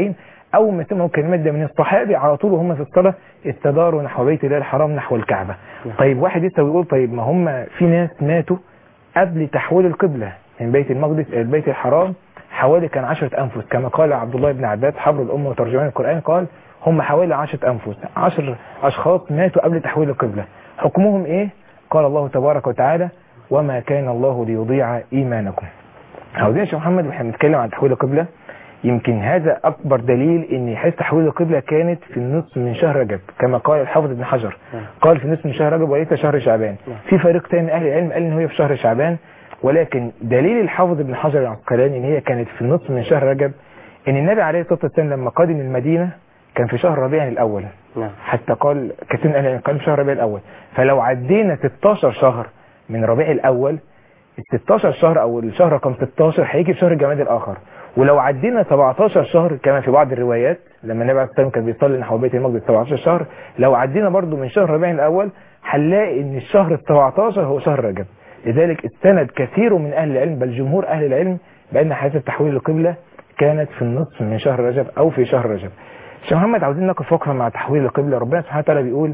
Speaker 2: اول ما سمعوا الكلمات ده من الصحابي على طول وهم في الصلاه استداروا نحو بيت الله الحرام نحو الكعبه. طيب واحد يسأل ويقول طيب ما هم في ناس ماتوا قبل تحويل القبله من بيت المقدس الى البيت الحرام حوالي كان عشرة أنفس، كما قال عبد الله بن عباس حبر الأمة وترجمان القرآن، قال هم حوالي عشرة أنفس، عشر أشخاص ماتوا قبل تحويل القبلة، حكمهم إيه؟ قال الله تبارك وتعالى وما كان الله ليضيع إيمانكم. عاوزين يا شيخ محمد واحنا بنتكلم عن تحويل القبلة، يمكن هذا أكبر دليل إن حيث تحويل القبلة كانت في النصف من شهر رجب، كما قال الحافظ ابن حجر قال في النصف من شهر رجب وليس شهر شعبان. في فريق تاني من أهل العلم قال إن هي في شهر شعبان، ولكن دليل الحافظ ابن حجر العسقلاني ان هي كانت في النصف من شهر رجب ان النبي عليه الصلاه والسلام لما قادم المدينه كان في شهر ربيع الاول. نعم. حتى قال كثير من اهل العلم قال في شهر ربيع الاول، فلو عدينا ستاشر شهر من ربيع الاول ال ستاشر شهر او الشهر رقم ستاشر هيجي في شهر جماد الاخر، ولو عدينا سبعتاشر شهر كما في بعض الروايات لما النبي عليه الصلاه والسلام كان بيصلي نحو بيت المقدس سبعتاشر شهر، لو عدينا برضو من شهر ربيع الاول هنلاقي ان الشهر ال سبعتاشر هو شهر رجب. لذلك استند كثير من أهل العلم بل جمهور أهل العلم بأن حياة التحويل القبلة كانت في النصف من شهر رجب أو في شهر رجب. شيخ محمد عاوزين نقف وقفة مع تحويل القبلة. ربنا سبحانه وتعالى بيقول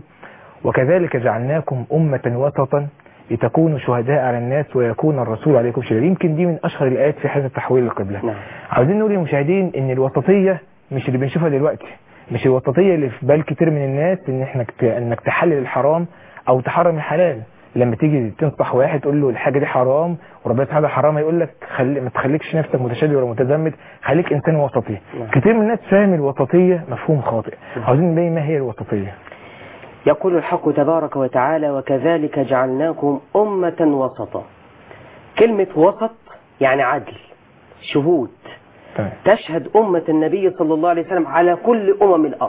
Speaker 2: وكذلك جعلناكم أمة وسطا لتكونوا شهداء على الناس ويكون الرسول عليكم شهيدا. يمكن دي من أشهر الآيات في حياة تحويل القبلة. نعم. عاوزين نقول للمشاهدين إن الوسطية مش اللي بنشوفها دلوقتي، مش الوسطية اللي في بال كتير من الناس إن إحنا إنك تحلل الحرام أو تحرم الحلال. لما تيجي تنصح واحد تقول له الحاجه دي حرام وربنا سبحانه حرام يقول لك خلي ما تخليكش نفسك متشدد ولا متزمت، خليك انسان وسطي. كتير من الناس فاهم الوسطيه مفهوم خاطئ. عاوزين نبين ما هي الوسطيه.
Speaker 4: يقول الحق تبارك وتعالى وكذلك جعلناكم أمة وسطا. كلمة وسط يعني عدل، شهود. طيب. تشهد أمة النبي صلى الله عليه وسلم على كل أمم الأرض،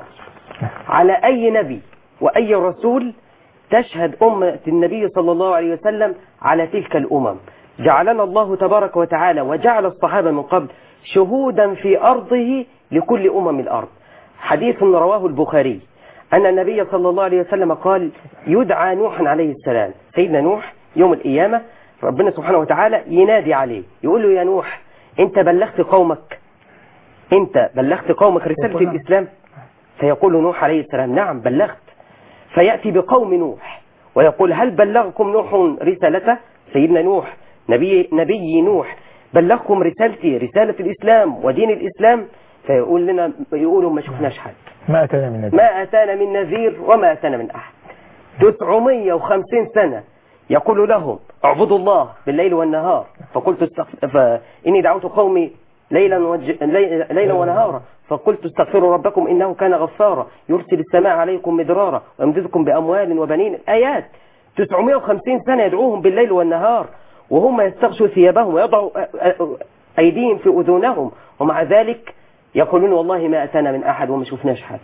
Speaker 4: على أي نبي وأي رسول تشهد أمة النبي صلى الله عليه وسلم على تلك الأمم. جعلنا الله تبارك وتعالى وجعل الصحابة من قبل شهودا في أرضه لكل أمم الأرض. حديث رواه البخاري أن النبي صلى الله عليه وسلم قال يدعى نوح عليه السلام، سيدنا نوح يوم القيامة ربنا سبحانه وتعالى ينادي عليه يقول له يا نوح أنت بلغت قومك أنت بلغت قومك رسالة الإسلام؟ فيقول نوح عليه السلام نعم بلغت. فيأتي بقوم نوح ويقول هل بلغكم نوح رسالته؟ سيدنا نوح نبي, نبي نوح بلغكم رسالتي رسالة الإسلام ودين الإسلام؟ فيقول لنا يقولوا ما شفناش حد،
Speaker 2: ما أتانا من نذير
Speaker 4: ما أتانا من نذير وما أتانا من أحد. تسعمائة وخمسين سنة يقول لهم اعبدوا الله بالليل والنهار، فقلت استغفر فإني دعوت قومي ليلا, وج... ليلا ونهارا فقلت استغفروا ربكم إنه كان غفارا يرسل السماء عليكم مدرارا ويمددكم بأموال وبنين. آيات تسعمائة وخمسين سنة يدعوهم بالليل والنهار وهم يستغشوا ثيابهم ويضعوا أيديهم في أذنهم، ومع ذلك يقولون والله ما أتانا من أحد وما شفناش حد.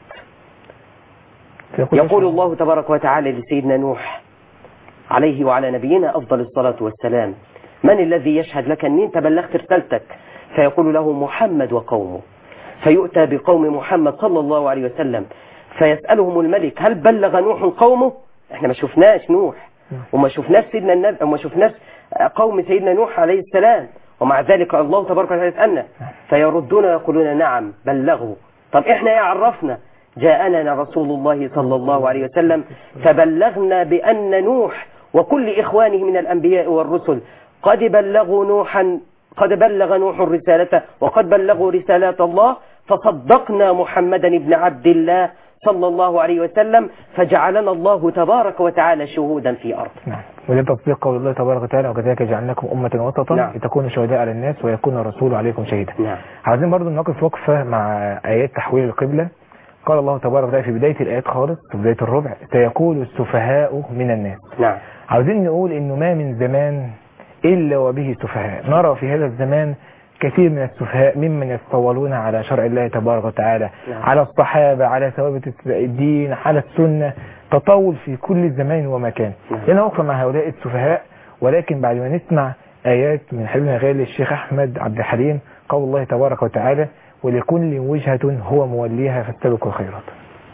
Speaker 4: يقول الله تبارك وتعالى لسيدنا نوح عليه وعلى نبينا أفضل الصلاة والسلام من الذي يشهد لك أن أنت بلغت رسالتك؟ فيقول له محمد وقومه. فيؤتى بقوم محمد صلى الله عليه وسلم فيسألهم الملك هل بلغ نوح قومه؟ احنا ما شفناش نوح وما شفناش سيدنا النبي وما شفناش قوم سيدنا نوح عليه السلام، ومع ذلك الله تبارك وتعالى يسألنا فيردون يقولون نعم بلغوا. طب احنا ايه عرفنا؟ جاءنا رسول الله صلى الله عليه وسلم فبلغنا بأن نوح وكل إخوانه من الأنبياء والرسل قد بلغوا نوحا قد بلغ نوح الرسالة وقد بلغوا رسالات الله، فصدقنا محمدا بن عبد الله صلى الله عليه وسلم فجعلنا الله تبارك وتعالى شهودا في أرض.
Speaker 2: نعم. وده تطبيق قول الله تبارك وتعالى وكذلك جعلناكم أمة وسطا نعم. لتكونوا شهداء على الناس ويكون الرسول عليكم شهيدا. نعم. عايزين برضو نقف وقفة مع آيات تحويل القبلة. قال الله تبارك وتعالى في بداية الآيات خالص في بداية الربع سيقول السفهاء من الناس. نعم. عاوزين نقول إنه ما من زمان إلا وبه سفهاء. نرى في هذا الزمان كثير من السفهاء ممن يتطاولون على شرع الله تبارك وتعالى نعم. على الصحابة على ثوابت الدين على السنة، تطاول في كل زمان ومكان. نعم. لنا وقفة مع هؤلاء السفهاء، ولكن بعد ما نسمع آيات من حبيبنا غالي الشيخ أحمد عبد الحليم قول الله تبارك وتعالى ولكل وجهة هو موليها فاستبقوا الخيرات.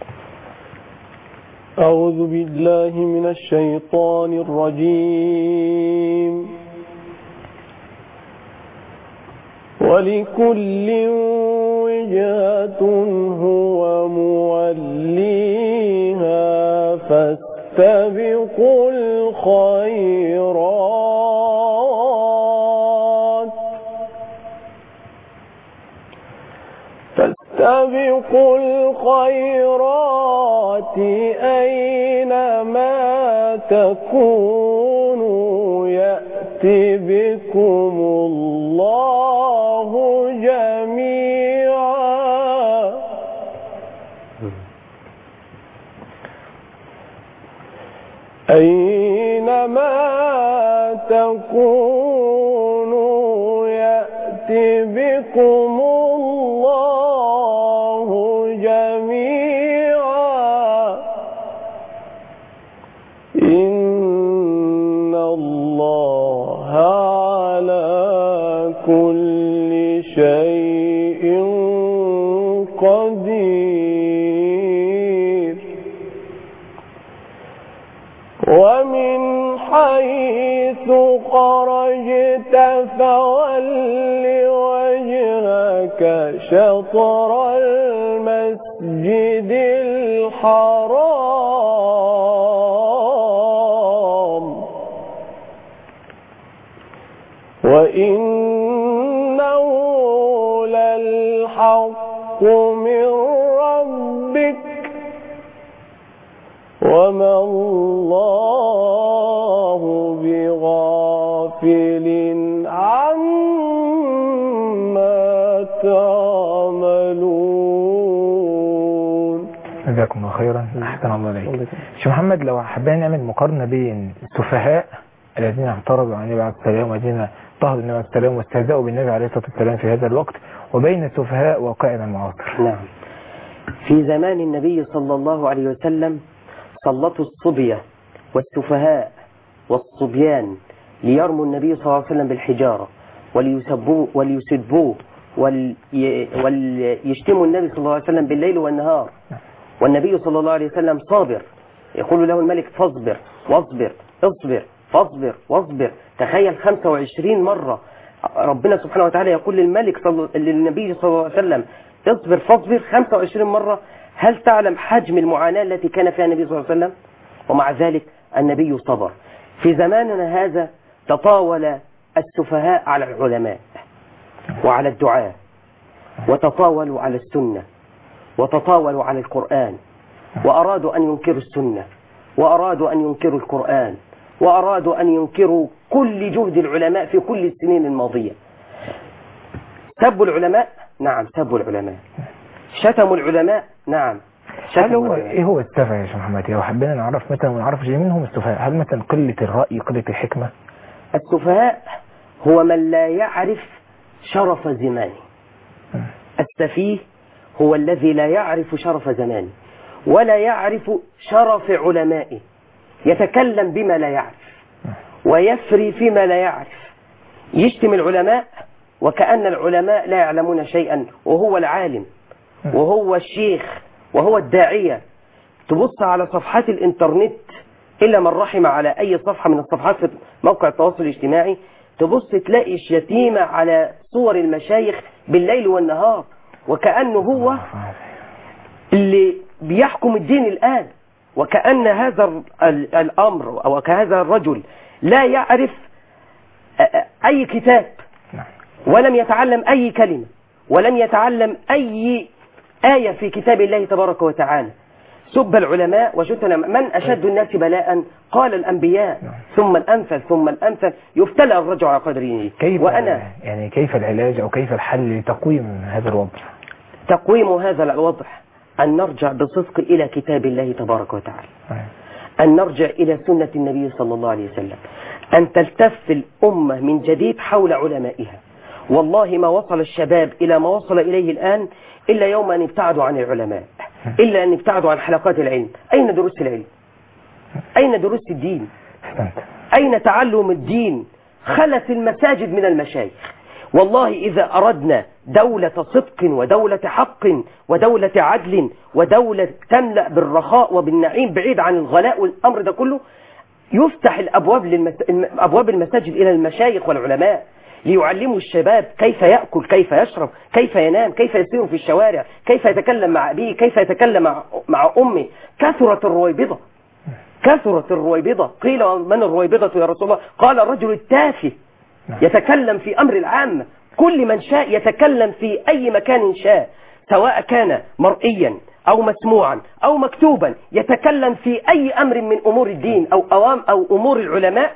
Speaker 3: أعوذ بالله من الشيطان الرجيم ولكل وجهة هو موليها فاستبقوا الخيرات فاستبقوا الخيرات أينما تكونوا يأتي بكم الله جميعا أينما تكونوا يأتي بكم الله جميعا إن الله على كل شيء قدير ومن حيث خرجت فول وجهك شطر المسجد الحرام وإنه للحق من ربك وما الله بغافل عما تعملون.
Speaker 2: جزاكم الله خيرا. أحسن الله إليك. شيخ محمد، لو حبينا نعمل مقارنة بين السفهاء الذين اعترضوا عن النبي عليه السلام والذين اضطهدوا النبي عليه السلام واستهزأوا بالنبي عليه الصلاة والسلام في هذا الوقت وبين السفهاء واقعنا المعاصر.
Speaker 4: نعم. في زمان النبي صلى الله عليه وسلم سلطوا الصبية والسفهاء والصبيان ليرموا النبي صلى الله عليه وسلم بالحجارة وليسبوه وليسبوه وليشتموا النبي صلى الله عليه وسلم بالليل والنهار، والنبي صلى الله عليه وسلم صابر، يقول له الملك فاصبر واصبر اصبر فاصبر واصبر. تخيل خمسة وعشرين مرة ربنا سبحانه وتعالى يقول للملك صلى للنبي صلى الله عليه وسلم اصبر فاصبر خمسة وعشرين مرة. هل تعلم حجم المعاناة التي كان فيها النبي صلى الله عليه وسلم؟ ومع ذلك النبي صبر. في زماننا هذا تطاول السفهاء على العلماء وعلى الدعاة، وتطاولوا على السنة، وتطاولوا على القرآن، وأرادوا أن ينكروا السنة، وأرادوا أن ينكروا القرآن، وأرادوا أن ينكروا كل جهد العلماء في كل السنين الماضية. سبوا العلماء؟ نعم سبوا العلماء. شتموا العلماء؟ نعم.
Speaker 2: هل هو ايه هو السفه يا شيخ محمد؟ لو حبينا نعرف مثلا ونعرف جاي منهم السفهاء، هل مثلا قلة الرأي، قلة الحكمة؟
Speaker 4: السفهاء هو من لا يعرف شرف زمانه. السفيه هو الذي لا يعرف شرف زمانه ولا يعرف شرف علمائه، يتكلم بما لا يعرف ويفري فيما لا يعرف، يشتم العلماء وكأن العلماء لا يعلمون شيئا، وهو العالم وهو الشيخ وهو الداعية. تبص على صفحات الانترنت إلا من رحم على أي صفحة من الصفحات في موقع التواصل الاجتماعي، تبص تلاقي شتيمة على صور المشايخ بالليل والنهار، وكأنه هو اللي بيحكم الدين الآن، وكأن هذا الأمر أو كهذا الرجل لا يعرف أي كتاب ولم يتعلم أي كلمة ولم يتعلم أي آية في كتاب الله تبارك وتعالى. سب العلماء وشتم. من أشد الناس بلاء؟ قال الأنبياء ثم الأمثل ثم الأمثل، يفتلى الرجل على قدره.
Speaker 2: كيف
Speaker 4: وأنا
Speaker 2: يعني كيف العلاج أو كيف الحل لتقويم هذا الوضع؟
Speaker 4: تقويم هذا الوضع أن نرجع بصدق إلى كتاب الله تبارك وتعالى، أن نرجع إلى سنة النبي صلى الله عليه وسلم، أن تلتف الأمة من جديد حول علمائها. والله ما وصل الشباب إلى ما وصل إليه الآن إلا يوم أن ابتعدوا عن العلماء، إلا أن ابتعدوا عن حلقات العلم. أين دروس العلم؟ أين دروس الدين؟ أين تعلم الدين؟ خلت المساجد من المشايخ. والله إذا أردنا دولة صدق ودولة حق ودولة عدل ودولة تملأ بالرخاء وبالنعيم بعيد عن الغلاء والأمر ده كله، يفتح الأبواب للمس... أبواب المساجد إلى المشايخ والعلماء. ليعلموا الشباب كيف يأكل، كيف يشرب، كيف ينام، كيف يسير في الشوارع، كيف يتكلم مع أبيه، كيف يتكلم مع, مع أمه. كثرت الرويبضة، كثرت الرويبضة. قيل من الرويبضة يا رسول الله؟ قال الرجل التافه يتكلم في أمر العامة. كل من شاء يتكلم في أي مكان شاء، سواء كان مرئيا أو مسموعا أو مكتوبا، يتكلم في أي أمر من أمور الدين أو أوام أو أمور العلماء،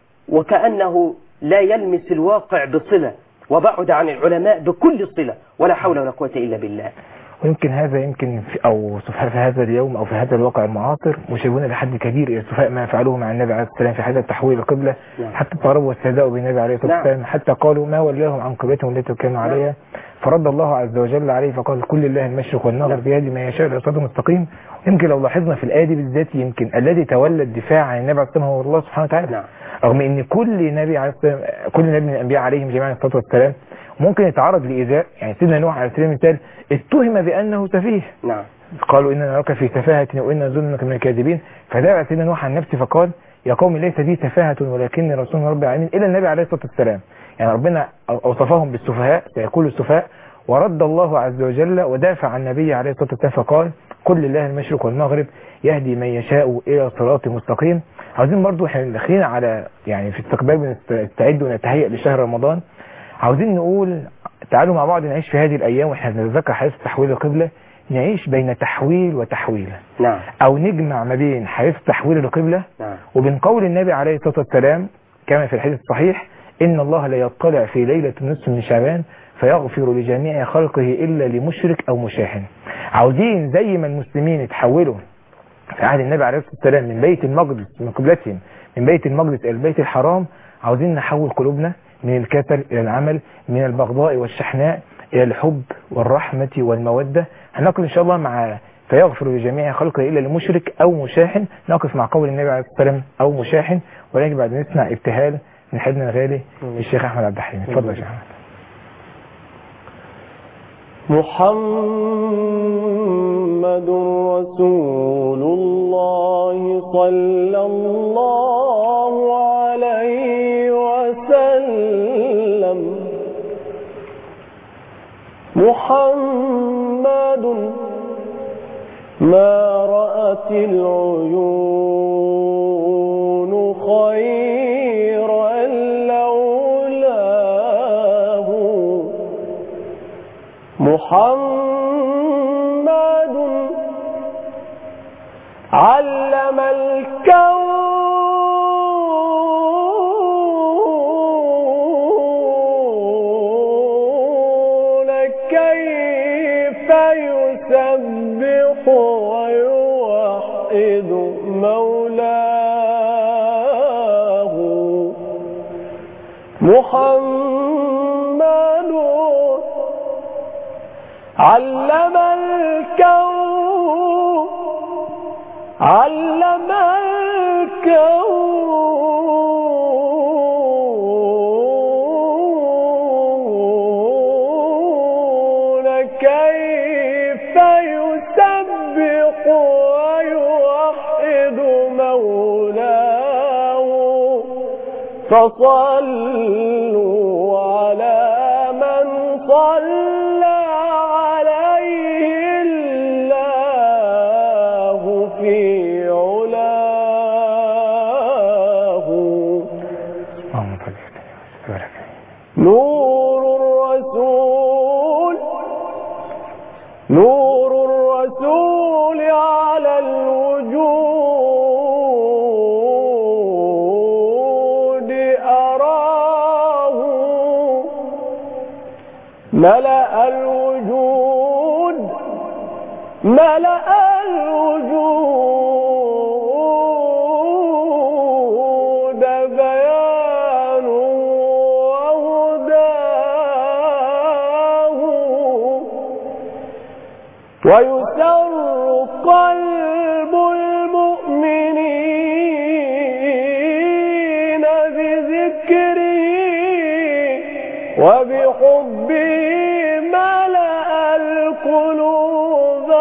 Speaker 4: وكأنه لا يلمس الواقع بصلة، وبعد عن العلماء بكل صلة، ولا حول ولا قوة إلا بالله.
Speaker 2: ويمكن هذا يمكن في أو سفهاء في هذا اليوم أو في هذا الواقع المعاصر مشابهون لحد كبير إلى سفهاء ما فعلوه مع النبي عليه الصلاة والسلام في حالة تحويل القبلة. نعم. حتى التعرب والسداء بالنبي عليه الصلاة والسلام. نعم. حتى قالوا ما ولاهم عن قبلتهم التي كانوا عليها. نعم. فرد الله عز وجل عليه فقال كل الله المشرق والمغرب. نعم. بيده ما يشاء إلى صراط مستقيم. يمكن لو لاحظنا في الآية دي بالذات يمكن الذي تولى الدفاع عن النبي عليه الصلاة والسلام هو الله سبحانه وتعالى. نعم. رغم ان كل نبي عليه الصلاة كل نبي من الانبياء عليهم جميعا الصلاه والسلام ممكن يتعرض لايذاء. يعني سيدنا نوح عليه سبيل المثال اتهم بانه سفيه. نعم. قالوا اننا نراك في سفاهه وان ظنك من الكاذبين، فدافع سيدنا نوح عن نفسه فقال يا قوم ليس بي سفاهه ولكني رسول رب العالمين الى النبي عليه الصلاه والسلام. يعني ربنا اوصفهم بالسفهاء سيقول السفهاء، ورد الله عز وجل ودافع عن النبي عليه الصلاه والسلام فقال كل الله المشرق والمغرب يهدي من يشاء الى صراط مستقيم. عاوزين برضو احنا داخلين على يعني في استقبال بنستعد ونتهيأ لشهر رمضان، عاوزين نقول تعالوا مع بعض نعيش في هذه الايام واحنا بنتذكر حديث تحويل القبلة، نعيش بين تحويل وتحويل. نعم. او نجمع ما بين حديث تحويل القبلة. نعم. وبين قول النبي عليه الصلاة والسلام كما في الحديث الصحيح ان الله لا يطلع في ليلة النصف من شعبان فيغفر لجميع خلقه الا لمشرك او مشاحن. عاوزين زي ما المسلمين يتحولوا في عهد النبي عليه الصلاة والسلام من بيت المقدس من قبلتهم من بيت المقدس إلى البيت الحرام، عاوزين نحول قلوبنا من الكسل إلى العمل، من البغضاء والشحناء إلى الحب والرحمة والمودة. هنقف إن شاء الله مع فيغفر لجميع خلقه إلا لمشرك أو مشاحن، نقف مع قول النبي عليه الصلاة والسلام أو مشاحن، ولكن بعد نسمع ابتهال من حبنا الغالي الشيخ أحمد عبد الحليم. اتفضل يا شيخ أحمد.
Speaker 3: محمد رسول الله صلى الله عليه وسلم. محمد ما رأت العيون خيرا لولاه. محمد علم الكون كيف يسبح ويوحد مولاه. محمد علم الكون علم الكون كيف يسبح ويوحد مولاه. فصلوا على من صلى نور الرسول نور الرسول على الوجود أراه. ملأ الوجود ملأ الوجود بيان وهداه. ويسر قلب المؤمنين بذكره وبحبه ملأ القلوب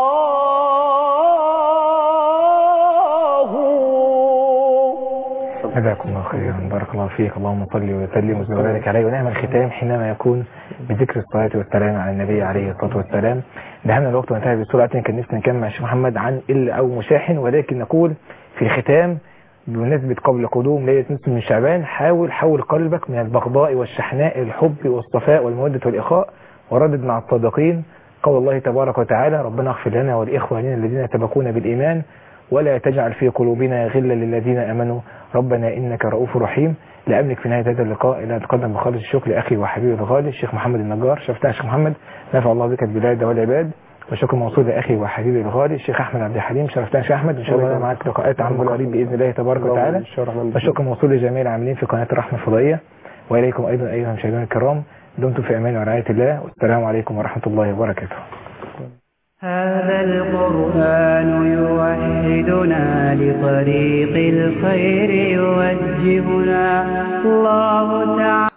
Speaker 3: الله.
Speaker 2: جزاكم الله خيرا، بارك الله فيك. اللهم صل وسلم وبارك عليه. ونعم الختام حينما يكون بذكر الصلاة والسلام على النبي عليه الصلاة والسلام. دهمنا الوقت وانتهى بسرعة. كان نفسنا نكمل مع الشيخ محمد عن إلا أو مشاحن، ولكن نقول في الختام بمناسبة قبل قدوم ليلة نصف من شعبان، حاول حول قلبك من البغضاء والشحناء الحب والصفاء والمودة والإخاء، وردد مع الصادقين قول الله تبارك وتعالى: ربنا اغفر لنا ولإخواننا الذين سبقونا بالإيمان ولا تجعل في قلوبنا غلا للذين آمنوا ربنا إنك رؤوف رحيم. لا أملك في نهاية هذا اللقاء إلا أتقدم بخالص الشكر لأخي وحبيبي الغالي الشيخ محمد النجار. شفتها الشيخ محمد، نفع الله بك البلاد والعباد. وشكر موصول لأخي وحبيبي الغالي الشيخ أحمد عبد الحليم. شرفتنا يا شيخ أحمد، إن شاء الله معك لقاءات عن قريب بإذن الله تبارك وتعالى. وشكر موصول لجميع العاملين في قناة الرحمة الفضائية، وإليكم أيضا أيها المشاهدين الكرام. دمتم في أمان ورعاية الله، والسلام عليكم ورحمة الله وبركاته.
Speaker 1: هذا القرآن يوحدنا لطريق الخير يوجهنا. الله تعالى